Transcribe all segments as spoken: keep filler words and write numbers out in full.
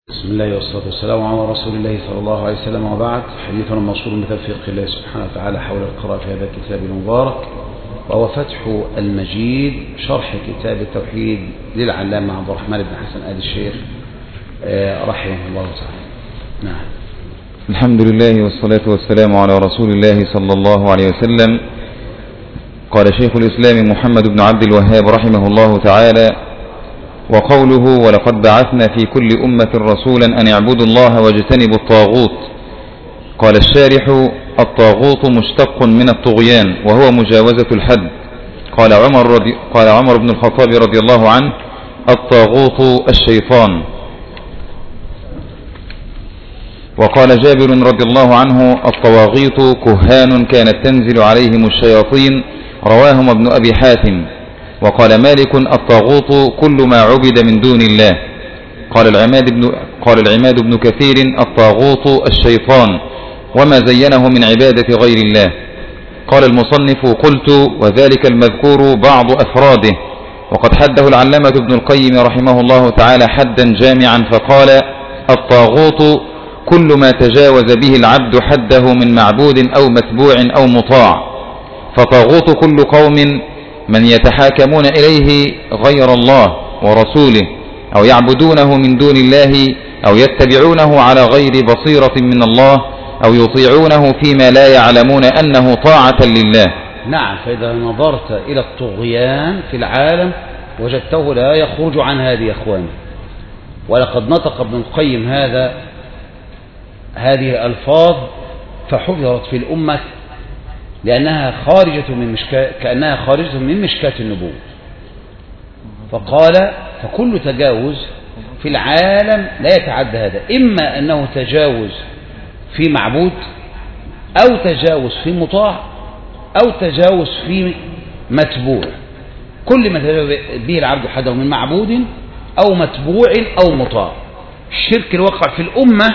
بسم الله والصلاة والسلام على رسول الله صلى الله عليه وسلم، وبعد. حديثنا موصول بتوفيق الله سبحانه وتعالى حول القراءة في هذا الكتاب المبارك، وهو فتح المجيد شرح كتاب التوحيد للعلامة عبد الرحمن بن حسن آل الشيخ رحمه الله تعالى. نعم. الحمد لله والصلاة والسلام على رسول الله صلى الله عليه وسلم. قال شيخ الإسلام محمد بن عبد الوهاب رحمه الله تعالى: وقوله ولقد بعثنا في كل أمة رسولا أن يعبدوا الله واجتنبوا الطاغوت. قال الشارح: الطاغوت مشتق من الطغيان وهو مجاوزة الحد. قال عمر, رضي قال عمر بن الخطاب رضي الله عنه: الطاغوت الشيطان. وقال جابر رضي الله عنه: الطواغيت كهان كانت تنزل عليهم الشياطين، رواهم ابن أبي حاتم. وقال مالك: الطاغوت كل ما عبد من دون الله. قال العماد بن, قال العماد بن كثير: الطاغوت الشيطان وما زينه من عبادة غير الله. قال المصنف: قلت: وذلك المذكور بعض أفراده. وقد حده العلامة ابن القيم رحمه الله تعالى حدا جامعا فقال: الطاغوت كل ما تجاوز به العبد حده من معبود أو متبوع أو مطاع. فطاغوت كل قوم من يتحاكمون إليه غير الله ورسوله، أو يعبدونه من دون الله، أو يتبعونه على غير بصيرة من الله، أو يطيعونه فيما لا يعلمون أنه طاعة لله. نعم. فإذا نظرت إلى الطغيان في العالم وجدته لا يخرج عن هذه يا أخواني. ولقد نطق ابن القيم هذا هذه الألفاظ فحفظت في الأمة لأنها خارجة من مشكاة، كأنها خارجة من مشكاة النبوة. فقال: فكل تجاوز في العالم لا يتعدى هذا، إما أنه تجاوز في معبود، أو تجاوز في مطاع، أو تجاوز في متبوع. كل ما تجاوز به العبد حده من معبود أو متبوع أو مطاع. الشرك الواقع في الأمة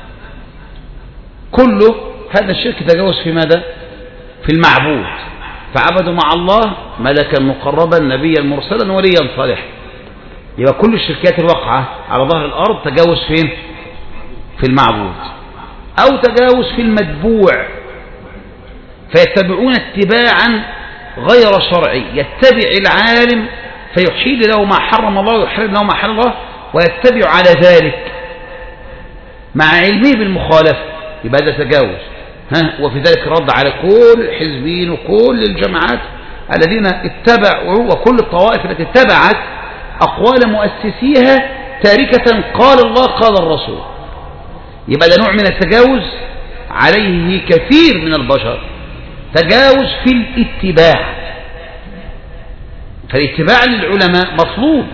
كله هذا الشرك تجاوز في ماذا؟ في المعبود، فعبدوا مع الله ملكا مقربا نبيا مرسلا وليا صالحا. يبقى كل الشركات الواقعة على ظهر الأرض تجاوز فين؟ في المعبود، أو تجاوز في المتبوع، فيتبعون اتباعا غير شرعي. يتبع العالم فيحيل له ما حرم الله ويحرم له ما حرم الله، ويتبع على ذلك مع علمه بالمخالفة. يبقى هذا تجاوز. ها، وفي ذلك رد على كل الحزبين وكل الجماعات الذين اتبعوا، وكل الطوائف التي اتبعت أقوال مؤسسيها تاركة قال الله قال الرسول. يبقى ده نوع من التجاوز عليه كثير من البشر، تجاوز في الاتباع. فالاتباع للعلماء مطلوب،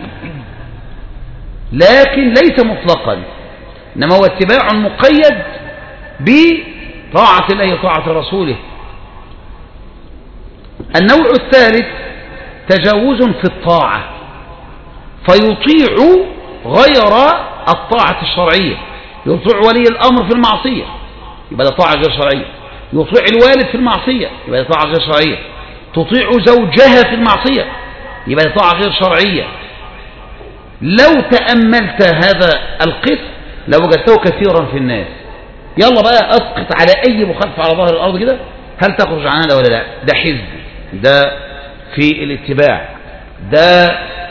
لكن ليس مطلقا، إنما هو اتباع مقيد بطاعة الله وطاعة رسوله. النوع الثالث تجاوز في الطاعة، فيطيع غير الطاعة الشرعية. يطيع ولي الأمر في المعصية، يبقى ده طاعة غير شرعية. يطيع الوالد في المعصية، يبقى ده طاعة غير شرعية. تطيع زوجها في المعصية، يبقى ده طاعة غير شرعية. لو تأملت هذا القسم لوجدته كثيرا في الناس. يلا بقى اسقط على اي مخالفه على ظهر الارض كده، هل تخرج عن هذا ولا لا؟ ده حزب، ده في الاتباع، ده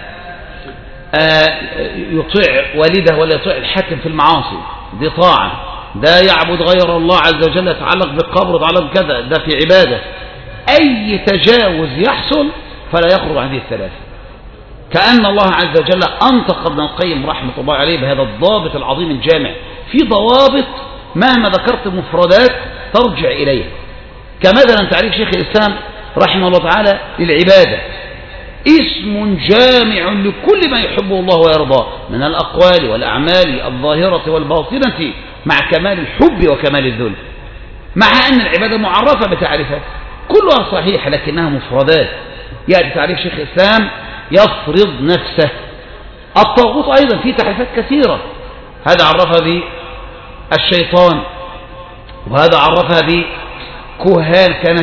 آه يطيع والده ولا يطيع الحاكم في المعاصي، دي طاعه. ده يعبد غير الله عز وجل، يتعلق بالقبر ويتعلق بكذا، ده في عباده. اي تجاوز يحصل فلا يخرج عن هذه الثلاثه. كأن الله عز وجل انطق ابن القيم رحمه الله عليه بهذا الضابط العظيم الجامع. في ضوابط مهما ذكرت مفردات ترجع إليها، كمثلا تعريف شيخ الإسلام رحمه الله تعالى للعبادة: اسم جامع لكل ما يحبه الله ويرضاه من الأقوال والأعمال الظاهرة والباطنة، مع كمال الحب وكمال الذل. مع أن العبادة معرفة بتعريفات كلها صحيحة لكنها مفردات. يأتي تعريف شيخ الإسلام يفرض نفسه. الطاغوت أيضا فيه تعريفات كثيرة، هذا عرفها به الشيطان، وهذا عرفها بكهان كانت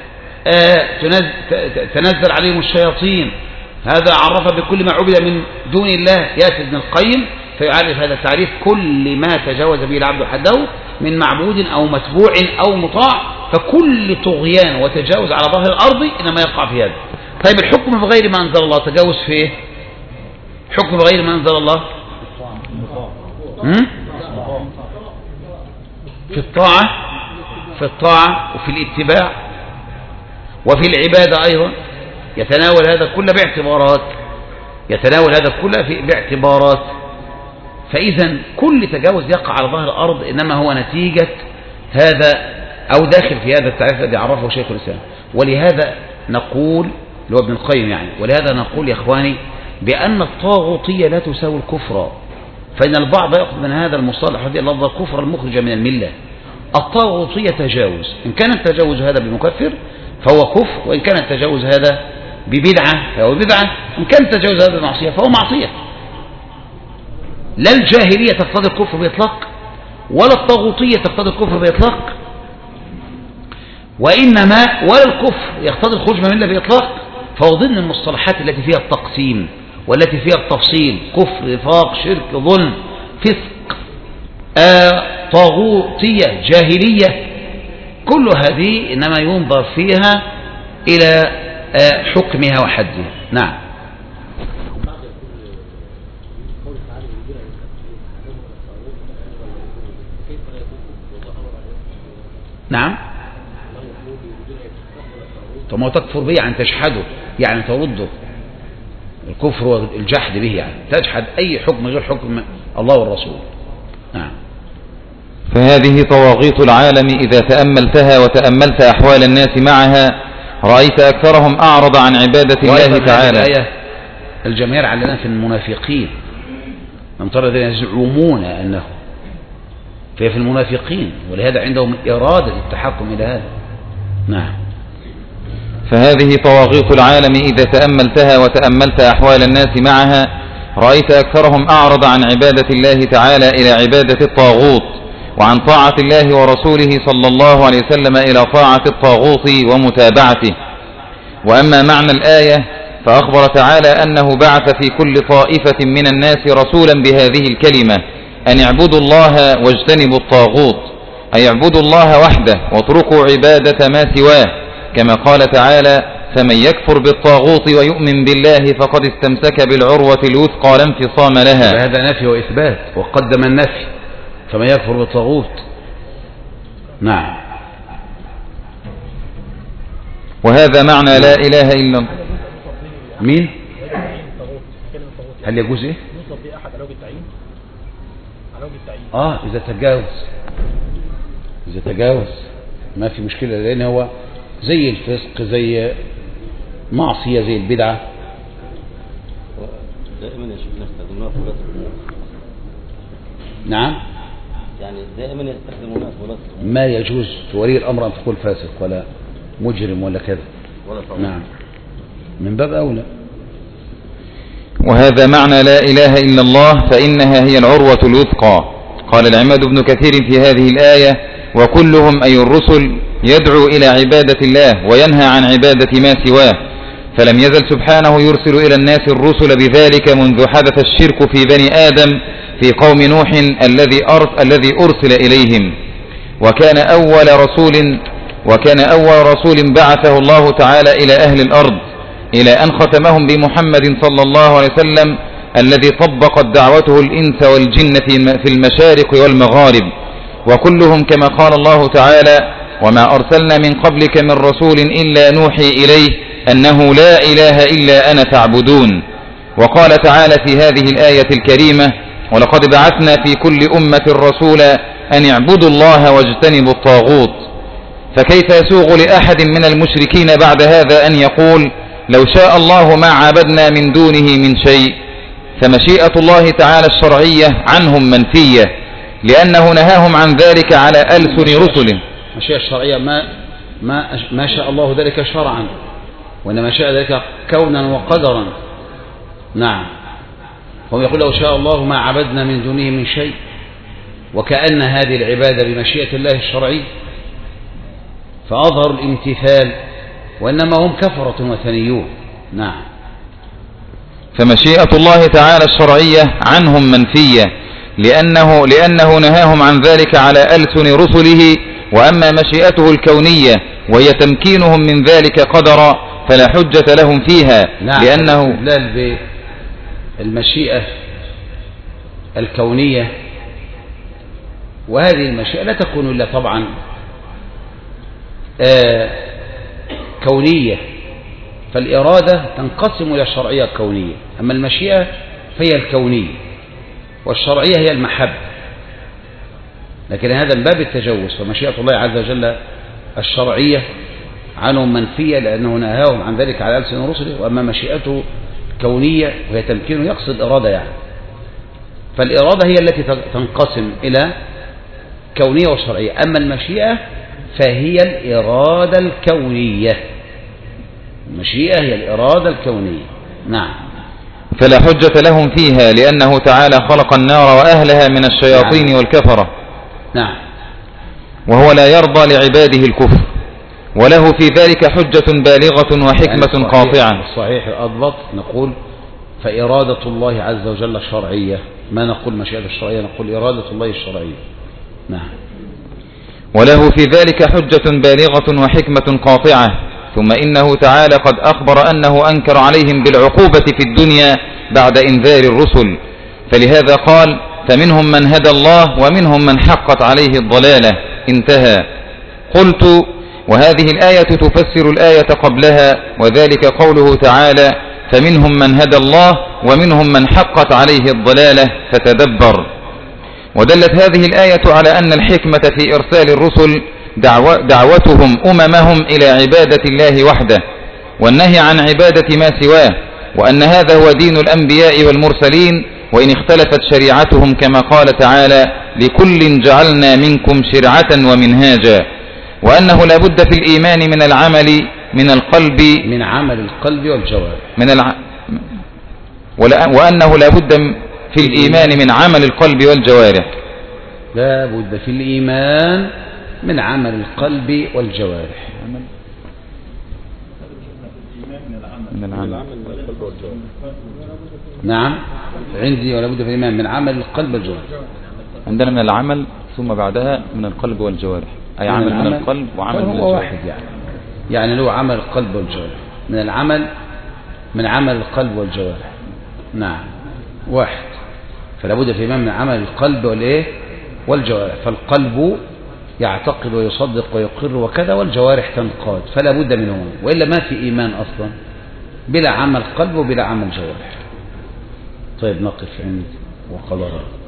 تنزل عليهم الشياطين، هذا عرفها بكل ما عبد من دون الله. يأتي ابن القيم فيعرف هذا التعريف كل ما تجاوز به العبد حده من معبود أو متبوع أو مطاع، فكل طغيان وتجاوز على ظهر الأرض إنما يقع في هذا. طيب الحكم بغير ما أنزل الله تجاوز في إيه؟ حكم بغير ما أنزل الله في الطاعة في الطاعة وفي الاتباع وفي العبادة أيضا، يتناول هذا كله باعتبارات يتناول هذا كله في باعتبارات. فإذا كل تجاوز يقع على ظهر الأرض إنما هو نتيجة هذا أو داخل في هذا التعريف الذي عرفه شيخ الإسلام. ولهذا نقول اللي هو ابن القيم يعني ولهذا نقول يا إخواني بأن الطاغوتية لا تساوي الكفر، فإن البعض يأخذ من هذا المصطلح هذه اللفظة الكفر المخرج من الملة. الطاغوتية تجاوز، إن كان التجاوز هذا بمكفر فهو كفر، وإن كان التجاوز هذا ببدعة فهو بدعة، إن كان التجاوز هذا بمعصية فهو معصية. لا الجاهلية تقتضي الكفر بإطلاق ولا الطاغوتية تقتضي الكفر بإطلاق، وإنما ولا الكفر يقتضي الخروج من الملة بإطلاق. فهو ضمن المصطلحات التي فيها التقسيم والتي فيها التفصيل، كفر، نفاق، شرك، ظلم، فسق، آه، طاغوتية، جاهلية، كل هذه إنما ينظر فيها إلى آه حكمها وحدها. نعم. نعم. طب ما تكفر به يعني تجحده، يعني ترده، الكفر والجحد به يعني تجحد أي حكم غير حكم الله والرسول. نعم. فهذه طواغيت العالم إذا تأملتها وتأملت أحوال الناس معها رأيت أكثرهم أعرض عن عبادة الله تعالى. الآية الجماهير علنا في المنافقين، من ترى الذين يزعمون أنه فهي في المنافقين، ولهذا عندهم إرادة التحكم إلى هذا. نعم. فهذه طواغيت العالم إذا تأملتها وتأملت أحوال الناس معها رأيت أكثرهم أعرض عن عبادة الله تعالى إلى عبادة الطاغوت، وعن طاعة الله ورسوله صلى الله عليه وسلم إلى طاعة الطاغوت ومتابعته. وأما معنى الآية فأخبر تعالى أنه بعث في كل طائفة من الناس رسولا بهذه الكلمة أن اعبدوا الله واجتنبوا الطاغوت، أي اعبدوا الله وحده واتركوا عبادة ما سواه، كما قال تعالى فمن يكفر بالطاغوت ويؤمن بالله فقد استمسك بالعروة الوثقى لا انفصام لها. هذا نفي وإثبات، وقدم النفي فمن يكفر بالطاغوت. نعم. وهذا معنى لا إله إلا الله. مين؟ هل يجوز إيه؟ آه إذا تجاوز إذا تجاوز ما في مشكلة، لأن هو زي الفسق زي معصية زي البدعة. دائما يا شيخنا يستخدمونها في ولاة الأمور. نعم. يعني دائما يستخدمونها في ولاة الأمور. ما يجوز في ولي الأمر أن تقول فاسق ولا مجرم ولا كذا. نعم. من باب أولى. وهذا معنى لا إله إلا الله، فإنها هي العروة الوثقى. قال العماد بن كثير في هذه الآية وكلهم أي الرسل يدعو إلى عبادة الله وينهى عن عبادة ما سواه، فلم يزل سبحانه يرسل إلى الناس الرسل بذلك منذ حدث الشرك في بني آدم في قوم نوح الذي الذي أرسل إليهم، وكان أول رسول وكان أول رسول بعثه الله تعالى إلى أهل الأرض، إلى أن ختمهم بمحمد صلى الله عليه وسلم الذي طبقت دعوته الإنس والجن في المشارق والمغارب، وكلهم كما قال الله تعالى وما أرسلنا من قبلك من رسول إلا نوحي إليه أنه لا إله إلا أنا فاعبدون. وقال تعالى في هذه الآية الكريمة ولقد بعثنا في كل أمة رسولا أن اعبدوا الله واجتنبوا الطاغوت. فكيف يسوغ لأحد من المشركين بعد هذا أن يقول لو شاء الله ما عبدنا من دونه من شيء؟ فمشيئة الله تعالى الشرعية عنهم منفية، لأنه نهاهم عن ذلك على ألسن رسله. المشيئة الشرعية ما ما ما شاء الله ذلك شرعا، وإنما شاء ذلك كونا وقدرا. نعم. هو يقول لو شاء الله ما عبدنا من دونه من شيء، وكأن هذه العبادة بمشيئة الله الشرعية، فأظهر الامتثال، وإنما هم كفرة وثنيون. نعم. فمشيئة الله تعالى الشرعية عنهم منفية لأنه, لأنه نهاهم عن ذلك على ألسن رسله. وأما مشيئته الكونية وهي تمكينهم من ذلك قدرا فلا حجة لهم فيها. نعم. لأنه الاستدلال بالمشيئة الكونية، وهذه المشيئة لا تكون إلا طبعا آه كونية، فالإرادة تنقسم إلى الشرعية الكونية، أما المشيئة فهي الكونية والشرعية هي المحبة. لكن هذا من باب التجوز، فمشيئة الله عز وجل الشرعية عنهم منفية لأنه نهاهم عن ذلك على ألسن رسله. وأما مشيئته الكونية وهي تمكينه يقصد إرادة يعني، فالإرادة هي التي تنقسم إلى كونية وشرعية. أما المشيئة فهي الإرادة الكونية، المشيئة هي الإرادة الكونية. نعم. فلا حجة لهم فيها لأنه تعالى خلق النار وأهلها من الشياطين نعم. والكفرة. نعم. وهو لا يرضى لعباده الكفر، وله في ذلك حجة بالغة وحكمة يعني قاطعة. الصحيح الأضبط نقول فإرادة الله عز وجل الشرعية، ما نقول مشيئة الشرعية، نقول إرادة الله الشرعية. نعم. وله في ذلك حجة بالغة وحكمة قاطعة. ثم إنه تعالى قد أخبر أنه أنكر عليهم بالعقوبة في الدنيا بعد إنذار الرسل، فلهذا قال فمنهم من هدى الله ومنهم من حقت عليه الضلالة. انتهى. قلت وهذه الآية تفسر الآية قبلها، وذلك قوله تعالى فمنهم من هدى الله ومنهم من حقت عليه الضلالة، فتدبر. ودلت هذه الآية على أن الحكمة في إرسال الرسل دعوة دعوتهم أممهم إلى عبادة الله وحده والنهي عن عبادة ما سواه، وأن هذا هو دين الأنبياء والمرسلين، وإن اختلفت شريعتهم كما قال تعالى لكل جعلنا منكم شرعة ومنهاجا، وأنه لا بد في الإيمان من العمل من القلب من عمل القلب والجوارح من الع... وأنه لا بد في الإيمان من عمل القلب والجوارح لا بد في الإيمان من عمل القلب والجوارح من العمل. نعم عندي ولا بد في الإيمان من عمل القلب والجوارح. عندنا من العمل ثم بعدها من القلب والجوارح، أي عمل من, من القلب وعمل من الجوارح. واحد يعني يعني له عمل القلب والجوارح، من العمل من عمل القلب والجوارح. نعم واحد، فلا بد في الإيمان من عمل القلب والإيه والجوارح، فالقلب يعتقد ويصدق ويقر وكذا، والجوارح تنقاد، فلا بد منهم، وإلا ما في إيمان أصلا بلا عمل قلب وبلا عمل جوارح. طيب نقف عند وقضى